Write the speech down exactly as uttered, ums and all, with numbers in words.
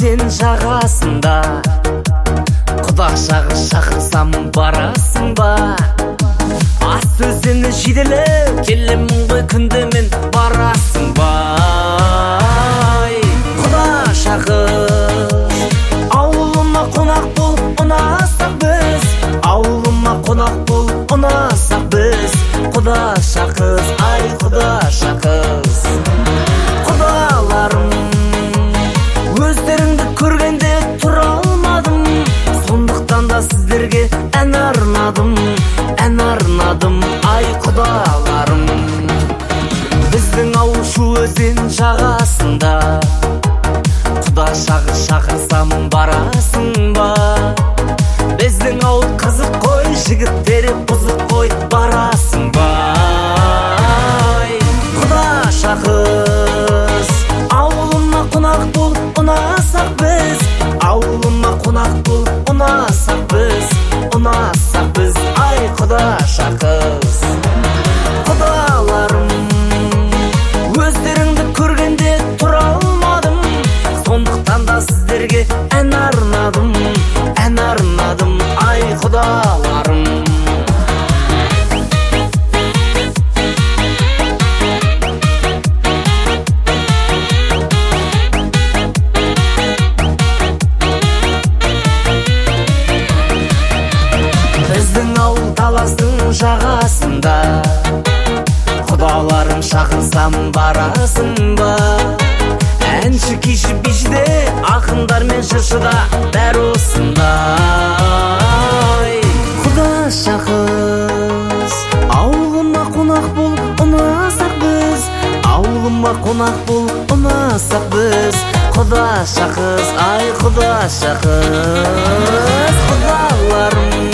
өзен жағасында құдашағы шақырсам барасың ба? Ас өзені жиделеп келемін ғой күнде мен, барасың ба? Құдашағы ауылыма қонақ бол, ұнасақ біз. Ауылыма қонақ бол, ұнасақ біз. Құдаша қыз, ай құдаша қыз. Құдаларым өздеріңді көргенде тұра алмадым, сондықтан да сіздерге ән арнадым, ән арнадым, ай құдаларым. Біздің ауыл шу өзен жағасында құдашағы шақырсам барасың ба? Біздің ауыл қызық қой, жігіттері бұзық қой, барасың ба? Құдаша қыз, ауылыма қонақ бол, ұнасақ біз. Ауылыма қонақ бол, ұнасақ біз, ұнасақ біз, ай құдаша қыз. Құдаларым өздеріңді көргенде тұра алмадым, сондықтан да сіздерге ән арнадым, ән арнадым, ай құдаларым. Біздің ауыл таластың жағасында құдаларым шақырсам барасың ба? Әнші күйші бишіде, ақындар мен жыршыда бәрі осындай. Құдаша қыз, ауылыма қонақ бол, ұнасақ біз. Ауылыма қонақ бол, ұнасақ біз. Құдаша қыз, ай құдаша қыз. Құдаларым